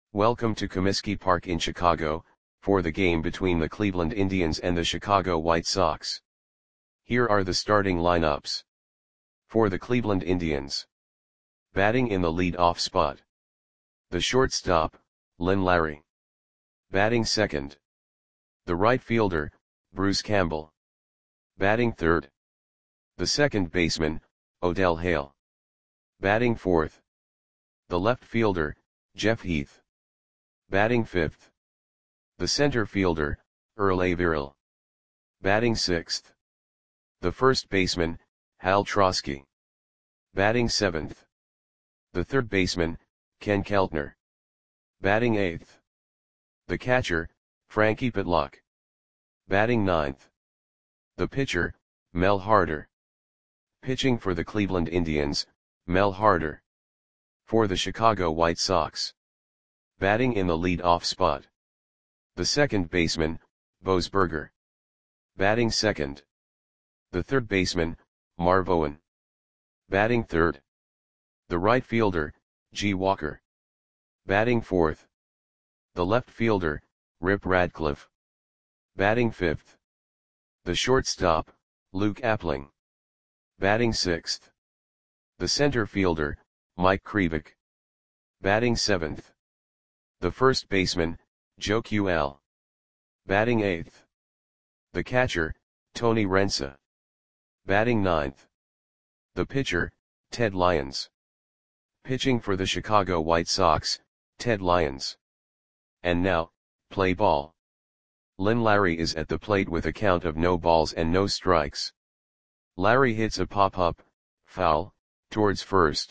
Welcome to Comiskey Park in Chicago, for the game between the Cleveland Indians and the Chicago White Sox. Here are the starting lineups. For the Cleveland Indians. Batting in the lead-off spot. The shortstop, Lynn Larry. Batting second. The right fielder, Bruce Campbell. Batting third. The second baseman, Odell Hale. Batting fourth. The left fielder, Jeff Heath. Batting fifth. The center fielder, Earl Averill. Batting sixth. The first baseman, Hal Trosky. Batting seventh. The third baseman, Ken Keltner. Batting eighth. The catcher, Frankie Pitlock. Batting ninth. The pitcher, Mel Harder. Pitching for the Cleveland Indians, Mel Harder. For the Chicago White Sox. Batting in the lead-off spot. The second baseman, Bose Berger. Batting second. The third baseman, Marv Owen. Batting third. The right fielder, G. Walker. Batting fourth. The left fielder, Rip Radcliffe. Batting fifth. The shortstop, Luke Appling. Batting sixth. The center fielder, Mike Krivik. Batting seventh. The first baseman, Joe Ql. Batting eighth. The catcher, Tony Rensa. Batting ninth. The pitcher, Ted Lyons. Pitching for the Chicago White Sox, Ted Lyons. And now, play ball. Lynn Larry is at the plate with a count of no balls and no strikes. Larry hits a pop-up, foul, towards first.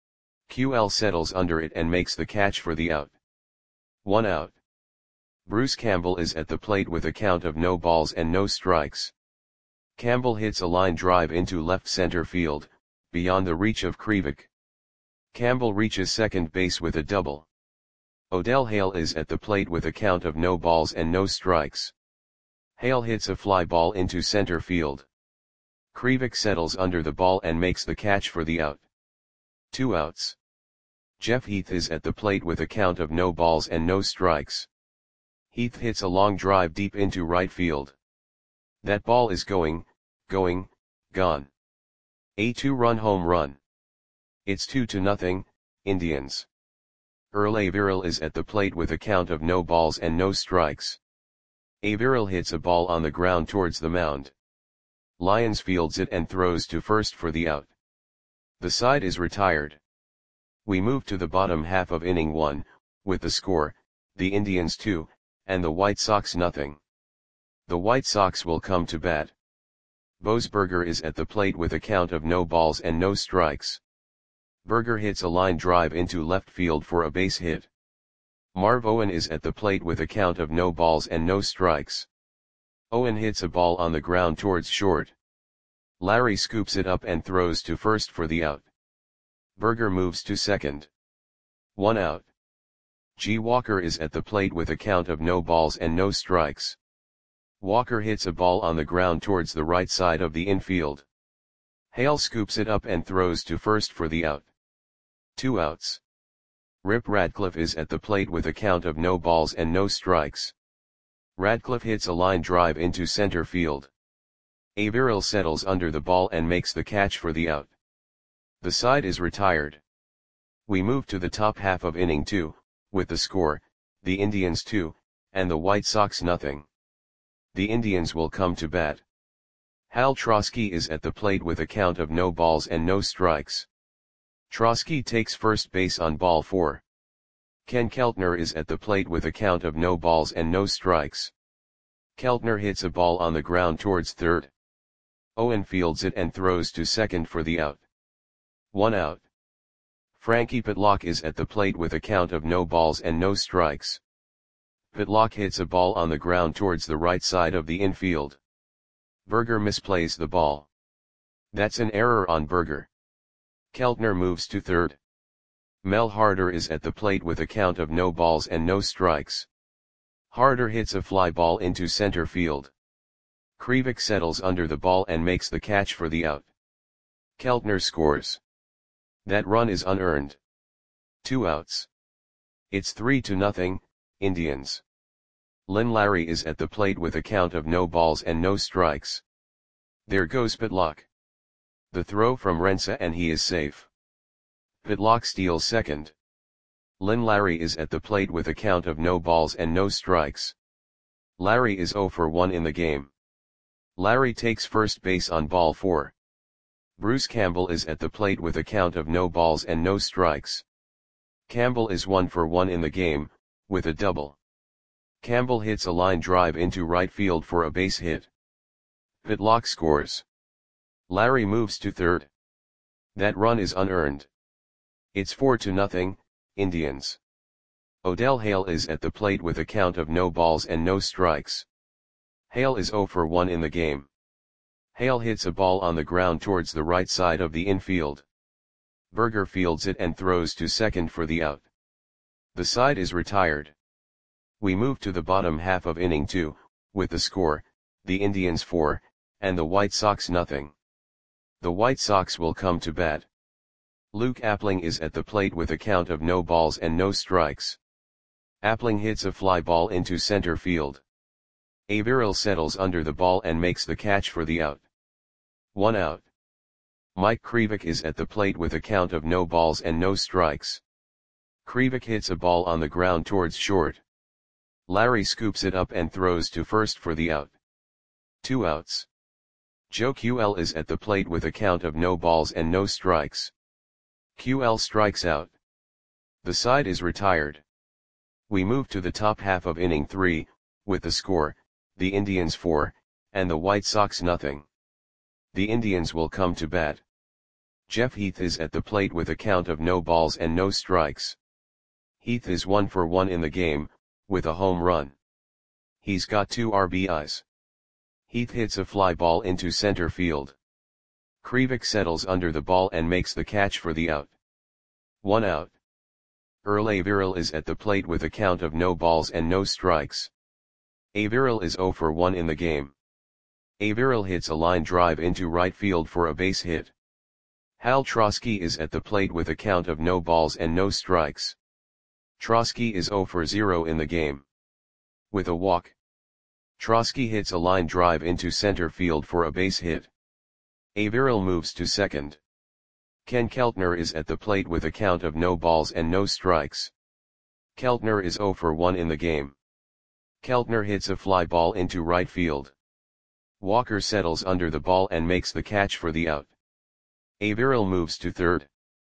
QL settles under it and makes the catch for the out. 1 out. Bruce Campbell is at the plate with a count of no balls and no strikes. Campbell hits a line drive into left center field, beyond the reach of Krivik. Campbell reaches second base with a double. Odell Hale is at the plate with a count of no balls and no strikes. Hale hits a fly ball into center field. Krivik settles under the ball and makes the catch for the out. 2 outs. Jeff Heath is at the plate with a count of no balls and no strikes. Heath hits a long drive deep into right field. That ball is gone. A 2-run home run. It's 2-0, Indians. Earl Averill is at the plate with a count of no balls and no strikes. Averill hits a ball on the ground towards the mound. Lyons fields it and throws to first for the out. The side is retired. We move to the bottom half of inning 1, with the score, the Indians 2, and the White Sox nothing. The White Sox will come to bat. Bose Berger is at the plate with a count of no balls and no strikes. Berger hits a line drive into left field for a base hit. Marv Owen is at the plate with a count of no balls and no strikes. Owen hits a ball on the ground towards short. Larry scoops it up and throws to first for the out. Berger moves to second. 1 out. G. Walker is at the plate with a count of no balls and no strikes. Walker hits a ball on the ground towards the right side of the infield. Hale scoops it up and throws to first for the out. 2 outs. Rip Radcliffe is at the plate with a count of no balls and no strikes. Radcliffe hits a line drive into center field. Averill settles under the ball and makes the catch for the out. The side is retired. We move to the top half of inning 2, with the score, the Indians 2, and the White Sox nothing. The Indians will come to bat. Hal Trosky is at the plate with a count of no balls and no strikes. Trosky takes first base on ball 4. Ken Keltner is at the plate with a count of no balls and no strikes. Keltner hits a ball on the ground towards third. Owen fields it and throws to second for the out. 1 out. Frankie Pitlock is at the plate with a count of no balls and no strikes. Pitlock hits a ball on the ground towards the right side of the infield. Berger misplays the ball. That's an error on Berger. Keltner moves to third. Mel Harder is at the plate with a count of no balls and no strikes. Harder hits a fly ball into center field. Krivik settles under the ball and makes the catch for the out. Keltner scores. That run is unearned. 2 outs. It's 3-0, Indians. Lin Larry is at the plate with a count of no balls and no strikes. There goes Pitlock. The throw from Rensa and he is safe. Pitlock steals second. Lin Larry is at the plate with a count of no balls and no strikes. Larry is 0 for 1 in the game. Larry takes first base on ball 4. Bruce Campbell is at the plate with a count of no balls and no strikes. Campbell is 1 for 1 in the game, with a double. Campbell hits a line drive into right field for a base hit. Pitlock scores. Larry moves to third. That run is unearned. It's 4-0, Indians. Odell Hale is at the plate with a count of no balls and no strikes. Hale is 0 for 1 in the game. Hale hits a ball on the ground towards the right side of the infield. Berger fields it and throws to second for the out. The side is retired. We move to the bottom half of inning 2, with the score, the Indians 4, and the White Sox nothing. The White Sox will come to bat. Luke Appling is at the plate with a count of no balls and no strikes. Appling hits a fly ball into center field. Averill settles under the ball and makes the catch for the out. 1 out. Mike Krivik is at the plate with a count of no balls and no strikes. Krivik hits a ball on the ground towards short. Larry scoops it up and throws to first for the out. 2 outs. Joe QL is at the plate with a count of no balls and no strikes. QL strikes out. The side is retired. We move to the top half of inning 3, with the score, the Indians 4, and the White Sox nothing. The Indians will come to bat. Jeff Heath is at the plate with a count of no balls and no strikes. Heath is 1 for 1 in the game, with a home run. He's got 2 RBIs. Heath hits a fly ball into center field. Krivik settles under the ball and makes the catch for the out. 1 out. Earl Averill is at the plate with a count of no balls and no strikes. Averill is 0 for 1 in the game. Averill hits a line drive into right field for a base hit. Hal Trosky is at the plate with a count of no balls and no strikes. Trosky is 0 for 0 in the game. With a walk. Trosky hits a line drive into center field for a base hit. Averill moves to second. Ken Keltner is at the plate with a count of no balls and no strikes. Keltner is 0 for 1 in the game. Keltner hits a fly ball into right field. Walker settles under the ball and makes the catch for the out. Averill moves to third.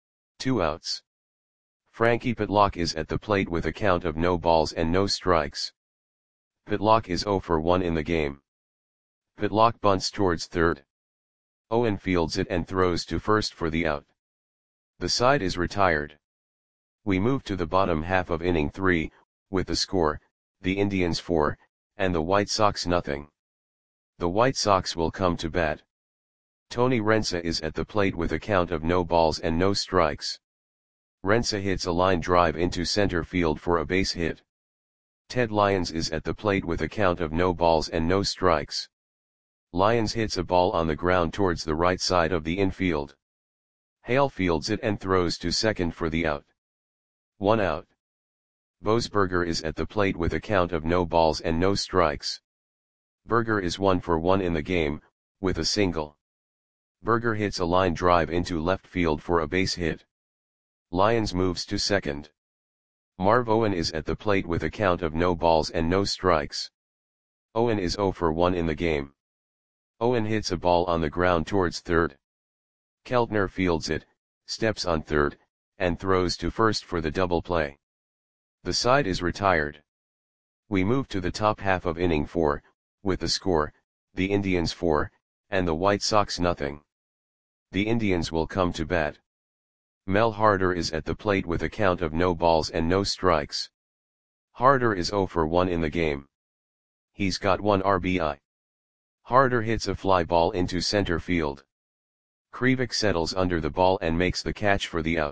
2 outs. Frankie Pitlock is at the plate with a count of no balls and no strikes. Pitlock is 0 for 1 in the game. Pitlock bunts towards third. Owen fields it and throws to first for the out. The side is retired. We move to the bottom half of inning 3, with the score, the Indians 4, and the White Sox nothing. The White Sox will come to bat. Tony Rensa is at the plate with a count of no balls and no strikes. Rensa hits a line drive into center field for a base hit. Ted Lyons is at the plate with a count of no balls and no strikes. Lyons hits a ball on the ground towards the right side of the infield. Hale fields it and throws to second for the out. 1 out. Boasberger is at the plate with a count of no balls and no strikes. Berger is 1 for 1 in the game, with a single. Berger hits a line drive into left field for a base hit. Lyons moves to second. Marv Owen is at the plate with a count of no balls and no strikes. Owen is 0 for 1 in the game. Owen hits a ball on the ground towards third. Keltner fields it, steps on third, and throws to first for the double play. The side is retired. We move to the top half of inning 4, with the score, the Indians 4, and the White Sox nothing. The Indians will come to bat. Mel Harder is at the plate with a count of no balls and no strikes. Harder is 0 for 1 in the game. He's got 1 RBI. Harder hits a fly ball into center field. Krivik settles under the ball and makes the catch for the out.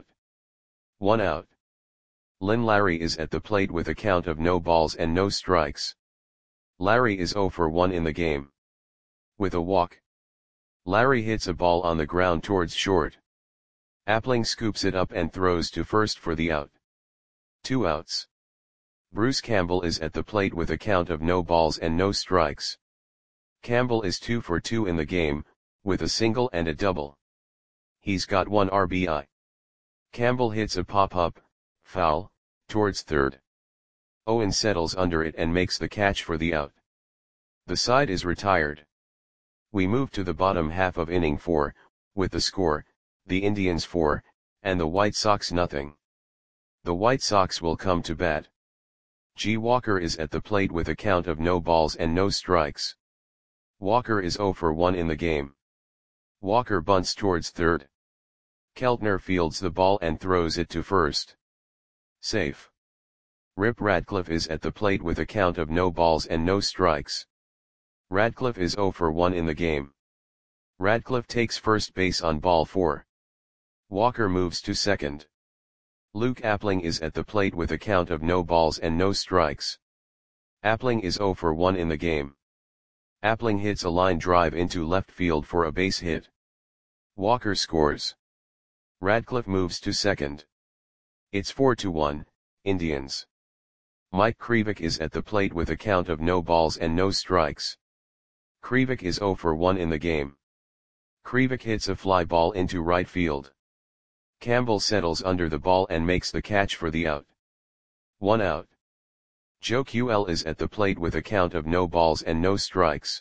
1 out. Lin Larry is at the plate with a count of no balls and no strikes. Larry is 0 for 1 in the game. With a walk. Larry hits a ball on the ground towards short. Appling scoops it up and throws to first for the out. 2 outs. Bruce Campbell is at the plate with a count of no balls and no strikes. Campbell is 2 for 2 in the game, with a single and a double. He's got 1 RBI. Campbell hits a pop-up, foul, towards third. Owen settles under it and makes the catch for the out. The side is retired. We move to the bottom half of inning 4, with the score, the Indians 4, and the White Sox nothing. The White Sox will come to bat. G. Walker is at the plate with a count of no balls and no strikes. Walker is 0 for 1 in the game. Walker bunts towards third. Keltner fields the ball and throws it to first. Safe. Rip Radcliffe is at the plate with a count of no balls and no strikes. Radcliffe is 0 for 1 in the game. Radcliffe takes first base on ball 4. Walker moves to second. Luke Appling is at the plate with a count of no balls and no strikes. Appling is 0 for 1 in the game. Appling hits a line drive into left field for a base hit. Walker scores. Radcliffe moves to second. It's 4-1, Indians. Mike Krivik is at the plate with a count of no balls and no strikes. Krivik is 0 for 1 in the game. Krivik hits a fly ball into right field. Campbell settles under the ball and makes the catch for the out. 1 out. Joe QL is at the plate with a count of no balls and no strikes.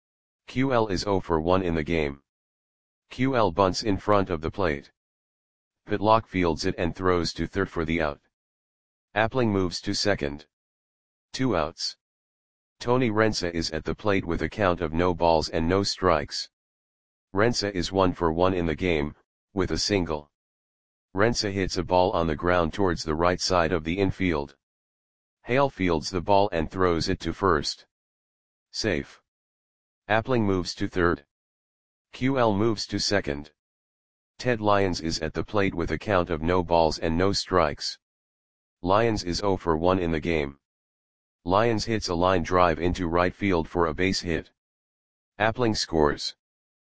QL is 0 for 1 in the game. QL bunts in front of the plate. Pitlock fields it and throws to third for the out. Appling moves to second. 2 outs. Tony Rensa is at the plate with a count of no balls and no strikes. Rensa is 1 for 1 in the game, with a single. Rensa hits a ball on the ground towards the right side of the infield. Hale fields the ball and throws it to first. Safe. Appling moves to third. QL moves to second. Ted Lyons is at the plate with a count of no balls and no strikes. Lyons is 0 for 1 in the game. Lyons hits a line drive into right field for a base hit. Appling scores.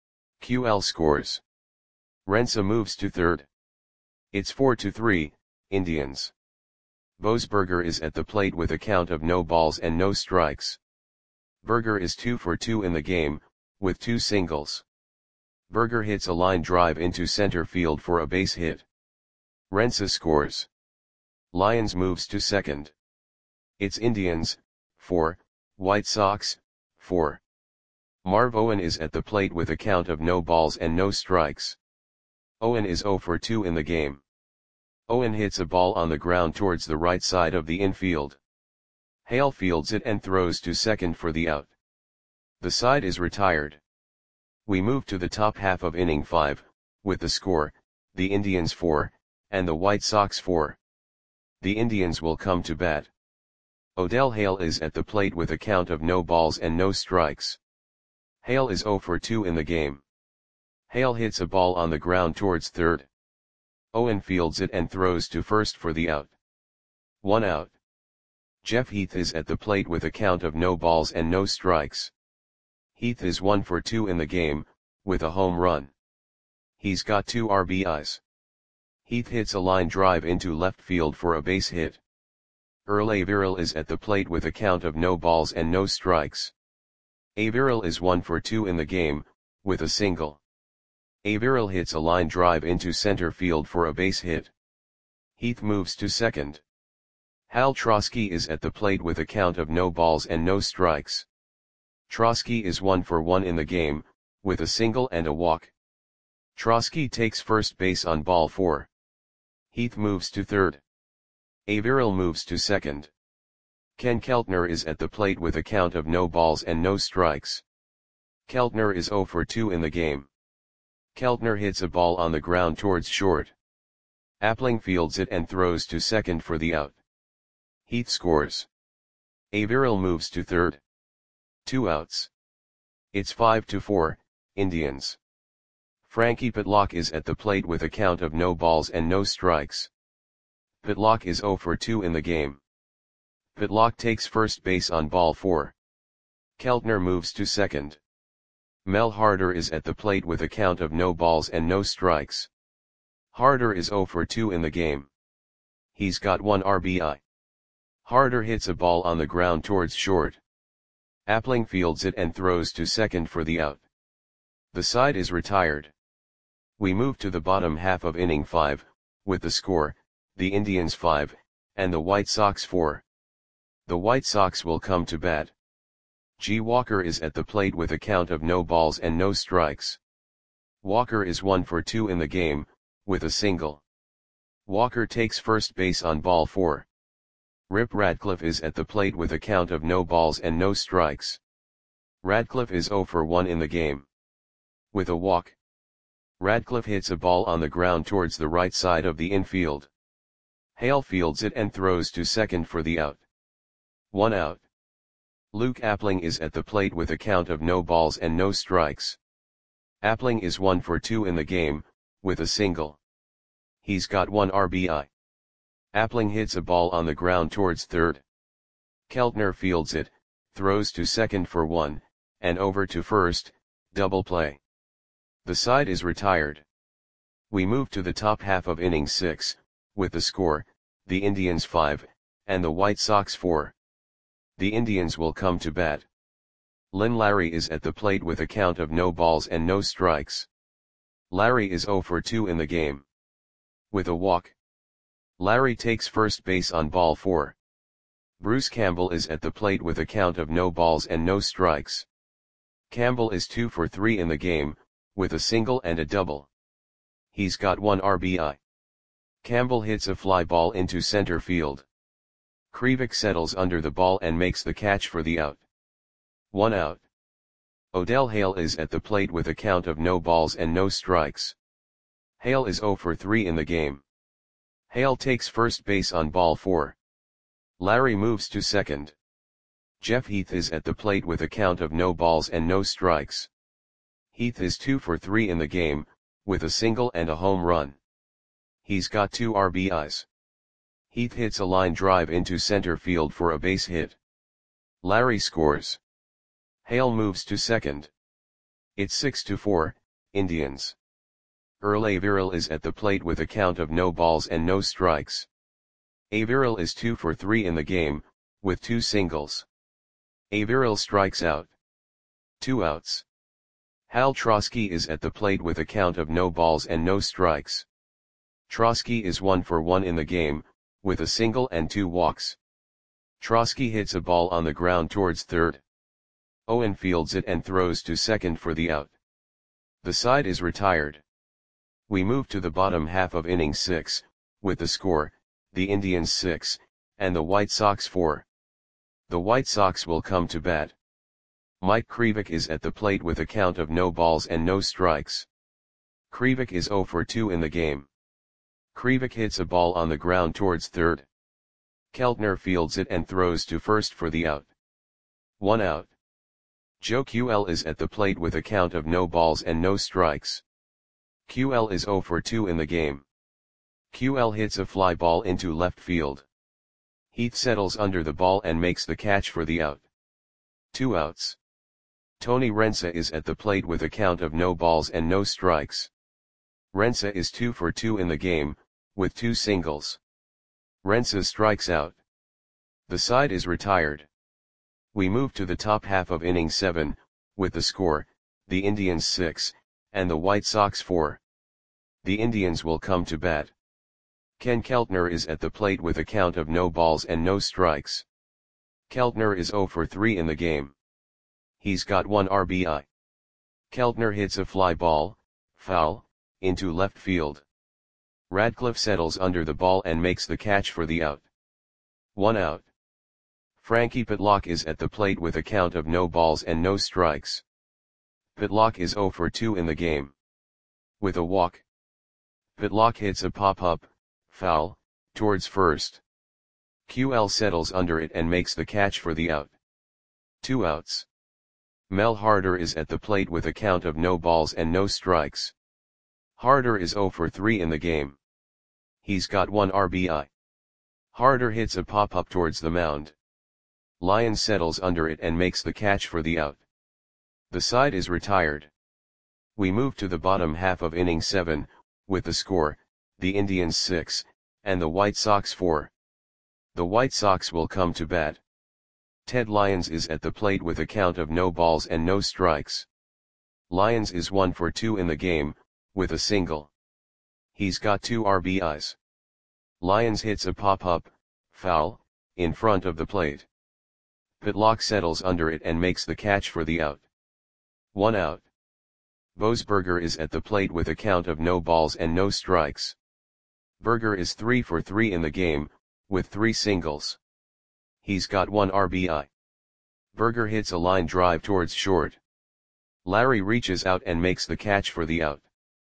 QL scores. Rensa moves to third. It's 4-3, Indians. Boasberger is at the plate with a count of no balls and no strikes. Berger is 2 for 2 in the game, with 2 singles. Berger hits a line drive into center field for a base hit. Rensa scores. Lyons moves to second. It's Indians, 4, White Sox, 4. Marv Owen is at the plate with a count of no balls and no strikes. Owen is 0 for 2 in the game. Owen hits a ball on the ground towards the right side of the infield. Hale fields it and throws to second for the out. The side is retired. We move to the top half of inning 5, with the score, the Indians 4, and the White Sox 4. The Indians will come to bat. Odell Hale is at the plate with a count of no balls and no strikes. Hale is 0 for 2 in the game. Hale hits a ball on the ground towards third. Owen fields it and throws to first for the out. 1 out. Jeff Heath is at the plate with a count of no balls and no strikes. Heath is 1 for 2 in the game, with a home run. He's got 2 RBIs. Heath hits a line drive into left field for a base hit. Earl Averill is at the plate with a count of no balls and no strikes. Averill is 1 for 2 in the game, with a single. Averill hits a line drive into center field for a base hit. Heath moves to second. Hal Trosky is at the plate with a count of no balls and no strikes. Trosky is 1 for 1 in the game, with a single and a walk. Trosky takes first base on ball 4. Heath moves to third. Averill moves to second. Ken Keltner is at the plate with a count of no balls and no strikes. Keltner is 0 for 2 in the game. Keltner hits a ball on the ground towards short. Appling fields it and throws to second for the out. Heath scores. Averill moves to third. 2 outs. It's 5-4, Indians. Frankie Pitlock is at the plate with a count of no balls and no strikes. Pitlock is 0 for 2 in the game. Pitlock takes first base on ball 4. Keltner moves to second. Mel Harder is at the plate with a count of no balls and no strikes. Harder is 0 for 2 in the game. He's got 1 RBI. Harder hits a ball on the ground towards short. Appling fields it and throws to second for the out. The side is retired. We move to the bottom half of inning 5, with the score, the Indians 5, and the White Sox 4. The White Sox will come to bat. G. Walker is at the plate with a count of no balls and no strikes. Walker is 1 for 2 in the game, with a single. Walker takes first base on ball 4. Rip Radcliffe is at the plate with a count of no balls and no strikes. Radcliffe is 0 for 1 in the game. With a walk. Radcliffe hits a ball on the ground towards the right side of the infield. Hale fields it and throws to second for the out. 1 out. Luke Appling is at the plate with a count of no balls and no strikes. Appling is 1 for 2 in the game, with a single. He's got 1 RBI. Appling hits a ball on the ground towards third. Keltner fields it, throws to second for 1, and over to first, double play. The side is retired. We move to the top half of inning 6, with the score, the Indians 5, and the White Sox 4. The Indians will come to bat. Lynn Larry is at the plate with a count of no balls and no strikes. Larry is 0 for 2 in the game. With a walk. Larry takes first base on ball 4. Bruce Campbell is at the plate with a count of no balls and no strikes. Campbell is 2 for 3 in the game, with a single and a double. He's got 1 RBI. Campbell hits a fly ball into center field. Krivik settles under the ball and makes the catch for the out. 1 out. Odell Hale is at the plate with a count of no balls and no strikes. Hale is 0 for 3 in the game. Hale takes first base on ball 4. Larry moves to second. Jeff Heath is at the plate with a count of no balls and no strikes. Heath is 2 for 3 in the game, with a single and a home run. He's got 2 RBIs. Heath hits a line drive into center field for a base hit. Larry scores. Hale moves to second. It's 6-4, Indians. Earl Averill is at the plate with a count of no balls and no strikes. Averill is 2 for 3 in the game, with 2 singles. Averill strikes out. 2 outs. Hal Trosky is at the plate with a count of no balls and no strikes. Trosky is 1 for 1 in the game, with a single and 2 walks. Trosky hits a ball on the ground towards third. Owen fields it and throws to second for the out. The side is retired. We move to the bottom half of inning 6, with the score, the Indians 6, and the White Sox 4. The White Sox will come to bat. Mike Krivik is at the plate with a count of no balls and no strikes. Krivik is 0 for 2 in the game. Krivik hits a ball on the ground towards third. Keltner fields it and throws to first for the out. 1 out. Joe QL is at the plate with a count of no balls and no strikes. QL is 0 for 2 in the game. QL hits a fly ball into left field. Heath settles under the ball and makes the catch for the out. 2 outs. Tony Rensa is at the plate with a count of no balls and no strikes. Rensa is 2 for 2 in the game, with 2 singles. Rensa strikes out. The side is retired. We move to the top half of inning 7, with the score, the Indians 6, and the White Sox 4. The Indians will come to bat. Ken Keltner is at the plate with a count of no balls and no strikes. Keltner is 0 for 3 in the game. He's got 1 RBI. Keltner hits a fly ball, foul, into left field. Radcliffe settles under the ball and makes the catch for the out. 1 out. Frankie Pitlock is at the plate with a count of no balls and no strikes. Pitlock is 0 for 2 in the game. With a walk. Pitlock hits a pop-up, foul, towards first. QL settles under it and makes the catch for the out. 2 outs. Mel Harder is at the plate with a count of no balls and no strikes. Harder is 0 for 3 in the game. He's got 1 RBI. Harder hits a pop-up towards the mound. Lyons settles under it and makes the catch for the out. The side is retired. We move to the bottom half of inning 7, with the score, the Indians 6, and the White Sox 4. The White Sox will come to bat. Ted Lyons is at the plate with a count of no balls and no strikes. Lyons is 1 for 2 in the game, with a single. He's got 2 RBIs. Lyons hits a pop-up, foul, in front of the plate. Pitlock settles under it and makes the catch for the out. 1 out. Boasberger is at the plate with a count of no balls and no strikes. Berger is 3 for 3 in the game, with 3 singles. He's got 1 RBI. Berger hits a line drive towards short. Larry reaches out and makes the catch for the out.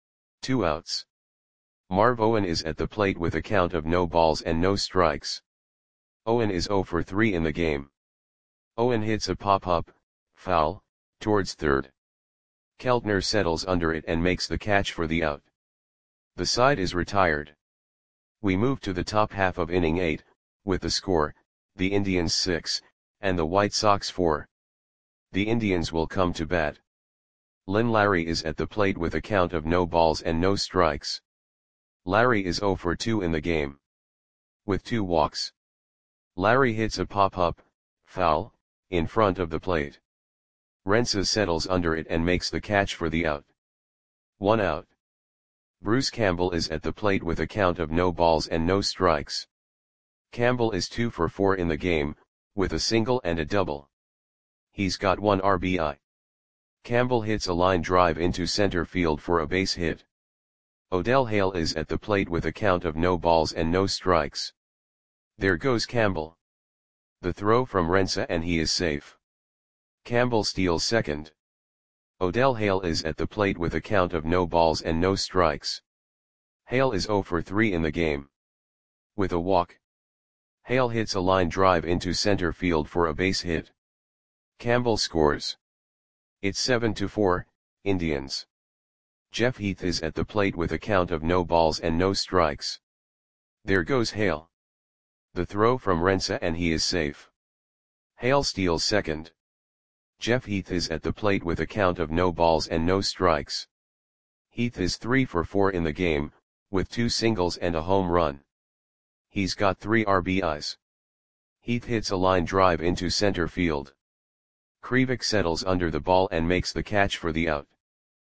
2 outs. Marv Owen is at the plate with a count of no balls and no strikes. Owen is 0 for 3 in the game. Owen hits a pop-up, foul, towards third. Keltner settles under it and makes the catch for the out. The side is retired. We move to the top half of inning 8, with the score, the Indians 6, and the White Sox 4. The Indians will come to bat. Lynn Larry is at the plate with a count of no balls and no strikes. Larry is 0 for 2 in the game, with 2 walks. Larry hits a pop-up, foul, in front of the plate. Rensa settles under it and makes the catch for the out. 1 out. Bruce Campbell is at the plate with a count of no balls and no strikes. Campbell is 2 for 4 in the game, with a single and a double. He's got 1 RBI. Campbell hits a line drive into center field for a base hit. Odell Hale is at the plate with a count of no balls and no strikes. There goes Campbell. The throw from Rensa and he is safe. Campbell steals second. Odell Hale is at the plate with a count of no balls and no strikes. Hale is 0 for 3 in the game, with a walk. Hale hits a line drive into center field for a base hit. Campbell scores. It's 7-4, Indians. Jeff Heath is at the plate with a count of no balls and no strikes. There goes Hale. The throw from Rensa and he is safe. Hale steals second. Jeff Heath is at the plate with a count of no balls and no strikes. Heath is 3 for 4 in the game, with 2 singles and a home run. He's got 3 RBIs. Heath hits a line drive into center field. Krivik settles under the ball and makes the catch for the out.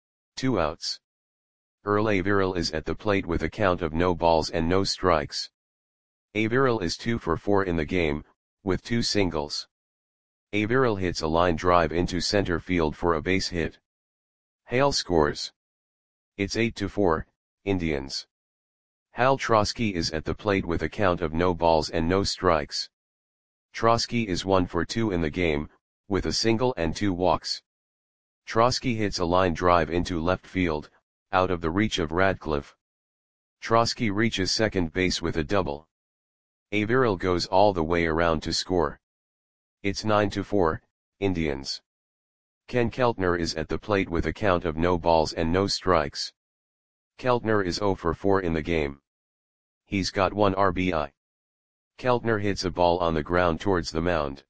2 outs. Earl Averill is at the plate with a count of no balls and no strikes. Averill is 2 for 4 in the game, with 2 singles. Averill hits a line drive into center field for a base hit. Hale scores. It's 8-4, Indians. Hal Trosky is at the plate with a count of no balls and no strikes. Trosky is 1 for 2 in the game, with a single and 2 walks. Trosky hits a line drive into left field, out of the reach of Radcliffe. Trosky reaches second base with a double. Averill goes all the way around to score. It's 9-4, Indians. Ken Keltner is at the plate with a count of no balls and no strikes. Keltner is 0 for 4 in the game. He's got 1 RBI. Keltner hits a ball on the ground towards the mound.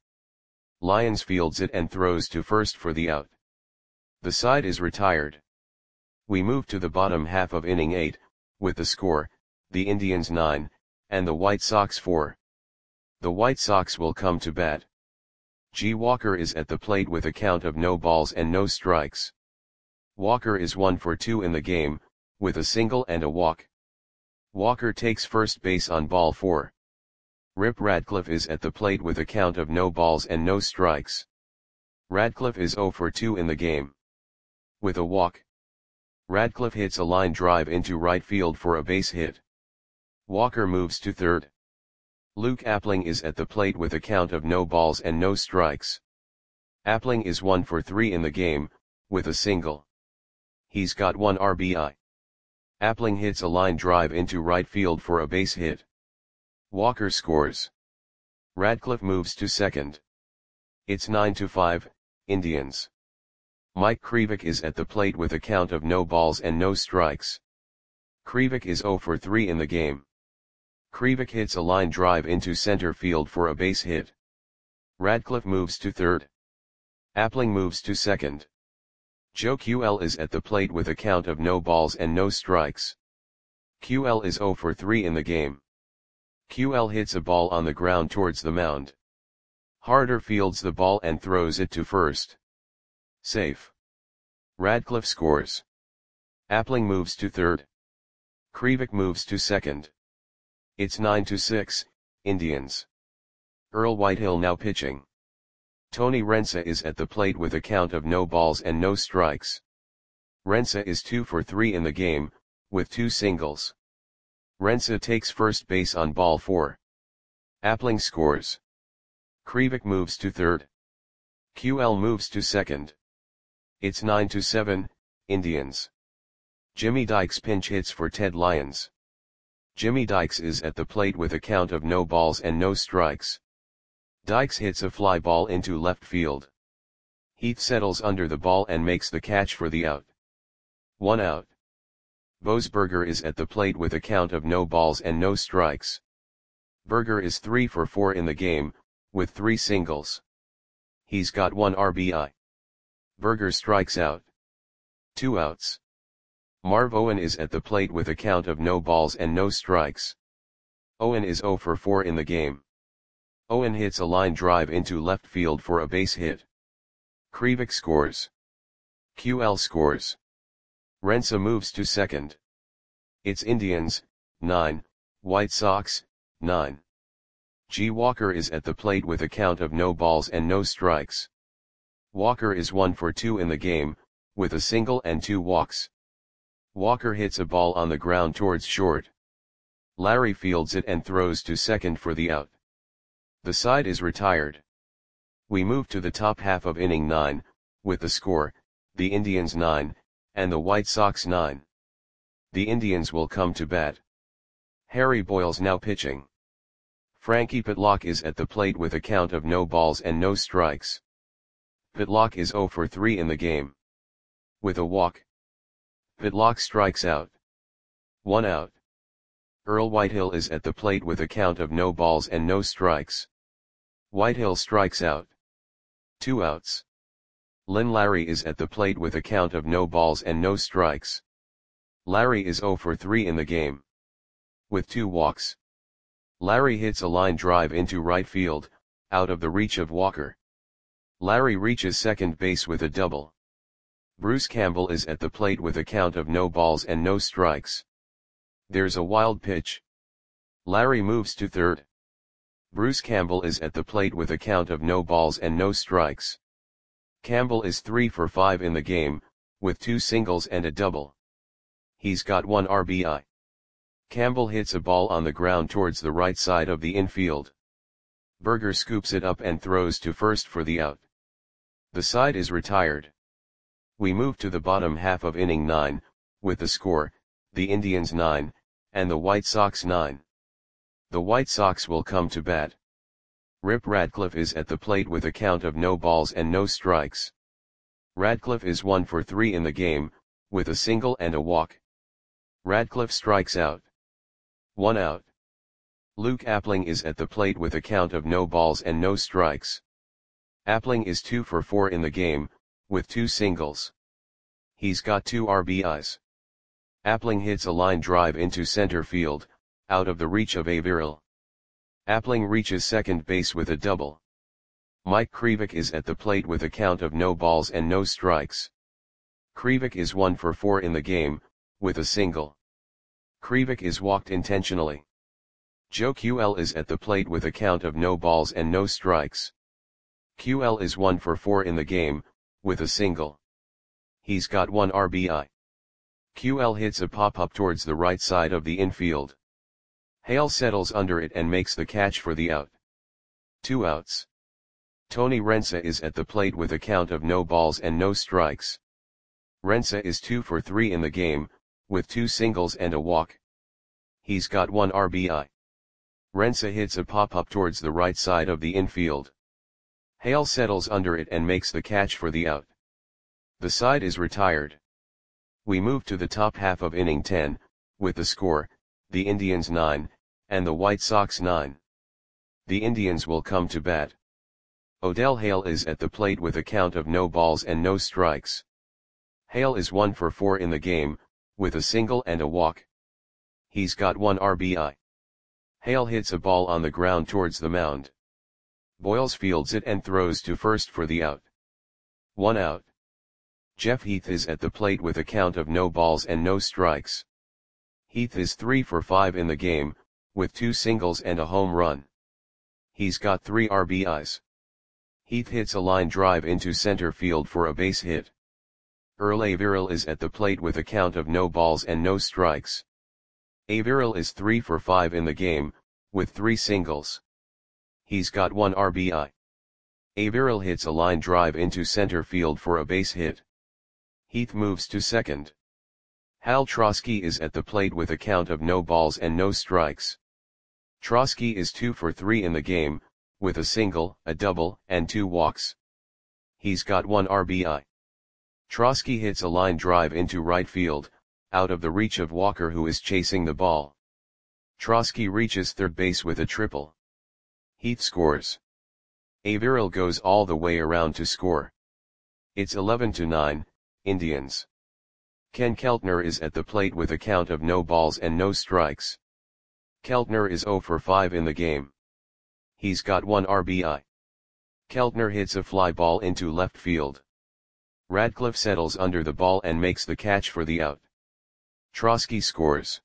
Lyons fields it and throws to first for the out. The side is retired. We move to the bottom half of inning 8, with the score, the Indians 9, and the White Sox 4. The White Sox will come to bat. G. Walker is at the plate with a count of no balls and no strikes. Walker is 1 for 2 in the game, with a single and a walk. Walker takes first base on ball 4. Rip Radcliffe is at the plate with a count of no balls and no strikes. Radcliffe is 0 for 2 in the game, with a walk. Radcliffe hits a line drive into right field for a base hit. Walker moves to third. Luke Appling is at the plate with a count of no balls and no strikes. Appling is 1 for 3 in the game, with a single. He's got 1 RBI. Appling hits a line drive into right field for a base hit. Walker scores. Radcliffe moves to second. It's 9-5, Indians. Mike Krivik is at the plate with a count of no balls and no strikes. Krivik is 0 for 3 in the game. Krivik hits a line drive into center field for a base hit. Radcliffe moves to third. Appling moves to second. Joe QL is at the plate with a count of no balls and no strikes. QL is 0 for 3 in the game. QL hits a ball on the ground towards the mound. Harder fields the ball and throws it to first. Safe. Radcliffe scores. Appling moves to third. Krivik moves to second. It's 9-6, Indians. Earl Whitehill now pitching. Tony Rensa is at the plate with a count of no balls and no strikes. Rensa is 2 for 3 in the game, with 2 singles. Rensa takes first base on ball 4. Appling scores. Krivik moves to third. QL moves to second. It's 9-7, Indians. Jimmy Dykes pinch hits for Ted Lyons. Jimmy Dykes is at the plate with a count of no balls and no strikes. Dykes hits a fly ball into left field. Heath settles under the ball and makes the catch for the out. 1 out. Boasberger is at the plate with a count of no balls and no strikes. Berger is 3 for 4 in the game, with 3 singles. He's got 1 RBI. Berger strikes out. 2 outs. Marv Owen is at the plate with a count of no balls and no strikes. Owen is 0 for 4 in the game. Owen hits a line drive into left field for a base hit. Krivik scores. QL scores. Rensa moves to second. It's Indians, 9, White Sox, 9. G. Walker is at the plate with a count of no balls and no strikes. Walker is 1 for 2 in the game, with a single and 2 walks. Walker hits a ball on the ground towards short. Larry fields it and throws to second for the out. The side is retired. We move to the top half of inning 9, with the score, the Indians 9, and the White Sox 9. The Indians will come to bat. Harry Boyle's now pitching. Frankie Pitlock is at the plate with a count of no balls and no strikes. Pitlock is 0 for 3 in the game. With a walk. Pitlock strikes out. 1 out. Earl Whitehill is at the plate with a count of no balls and no strikes. Whitehill strikes out. 2 outs. Lynn Larry is at the plate with a count of no balls and no strikes. Larry is 0 for 3 in the game. With 2 walks. Larry hits a line drive into right field, out of the reach of Walker. Larry reaches second base with a double. Bruce Campbell is at the plate with a count of no balls and no strikes. There's a wild pitch. Larry moves to third. Bruce Campbell is at the plate with a count of no balls and no strikes. Campbell is 3 for 5 in the game, with 2 singles and a double. He's got 1 RBI. Campbell hits a ball on the ground towards the right side of the infield. Berger scoops it up and throws to first for the out. The side is retired. We move to the bottom half of inning 9, with the score, the Indians 9, and the White Sox 9. The White Sox will come to bat. Rip Radcliffe is at the plate with a count of no balls and no strikes. Radcliffe is 1 for 3 in the game, with a single and a walk. Radcliffe strikes out. 1 out. Luke Appling is at the plate with a count of no balls and no strikes. Appling is 2 for 4 in the game, with 2 singles. He's got 2 RBIs. Appling hits a line drive into center field, out of the reach of Averill. Appling reaches second base with a double. Mike Krivik is at the plate with a count of no balls and no strikes. Krivik is 1 for 4 in the game, with a single. Krivik is walked intentionally. Joe QL is at the plate with a count of no balls and no strikes. QL is 1 for 4 in the game, with a single. He's got 1 RBI. QL hits a pop-up towards the right side of the infield. Hale settles under it and makes the catch for the out. 2 outs. Tony Rensa is at the plate with a count of no balls and no strikes. Rensa is 2 for 3 in the game, with 2 singles and a walk. He's got 1 RBI. Rensa hits a pop-up towards the right side of the infield. Hale settles under it and makes the catch for the out. The side is retired. We move to the top half of inning 10, with the score, the Indians 9, and the White Sox 9. The Indians will come to bat. Odell Hale is at the plate with a count of no balls and no strikes. Hale is 1 for 4 in the game, with a single and a walk. He's got 1 RBI. Hale hits a ball on the ground towards the mound. Boyles fields it and throws to first for the out. 1 out. Jeff Heath is at the plate with a count of no balls and no strikes. Heath is 3 for 5 in the game, with 2 singles and a home run. He's got 3 RBIs. Heath hits a line drive into center field for a base hit. Earl Averill is at the plate with a count of no balls and no strikes. Averill is 3 for 5 in the game, with 3 singles. He's got 1 RBI. Averill hits a line drive into center field for a base hit. Heath moves to second. Hal Trosky is at the plate with a count of no balls and no strikes. Trosky is 2 for 3 in the game, with a single, a double, and 2 walks. He's got 1 RBI. Trosky hits a line drive into right field, out of the reach of Walker who is chasing the ball. Trosky reaches third base with a triple. Heath scores. Averill goes all the way around to score. It's 11-9, Indians. Ken Keltner is at the plate with a count of no balls and no strikes. Keltner is 0 for 5 in the game. He's got 1 RBI. Keltner hits a fly ball into left field. Radcliffe settles under the ball and makes the catch for the out. Trosky scores.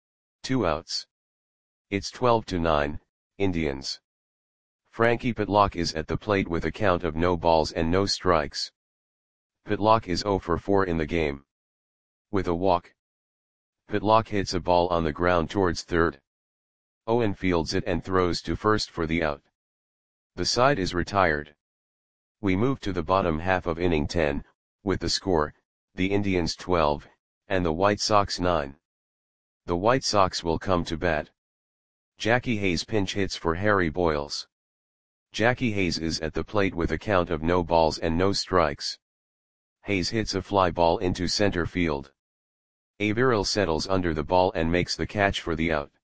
2 outs. It's 12-9, Indians. Frankie Pitlock is at the plate with a count of no balls and no strikes. Pitlock is 0 for 4 in the game. With a walk. Pitlock hits a ball on the ground towards third. Owen fields it and throws to first for the out. The side is retired. We move to the bottom half of inning 10, with the score, the Indians 12, and the White Sox 9. The White Sox will come to bat. Jackie Hayes pinch hits for Harry Boyles. Jackie Hayes is at the plate with a count of no balls and no strikes. Hayes hits a fly ball into center field. Averill settles under the ball and makes the catch for the out.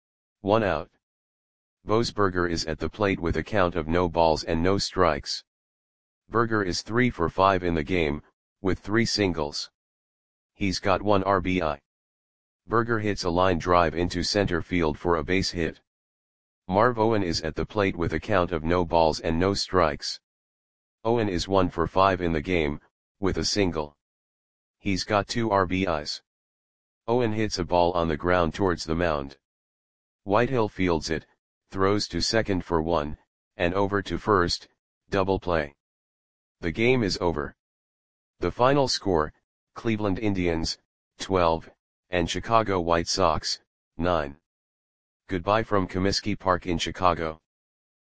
1 out. Boesberger is at the plate with a count of no balls and no strikes. Berger is 3 for 5 in the game, with 3 singles. He's got 1 RBI. Berger hits a line drive into center field for a base hit. Marv Owen is at the plate with a count of no balls and no strikes. Owen is 1 for 5 in the game, with a single. He's got 2 RBIs. Owen hits a ball on the ground towards the mound. Whitehill fields it, throws to second for 1, and over to first, double play. The game is over. The final score, Cleveland Indians, 12, and Chicago White Sox, 9. Goodbye from Comiskey Park in Chicago.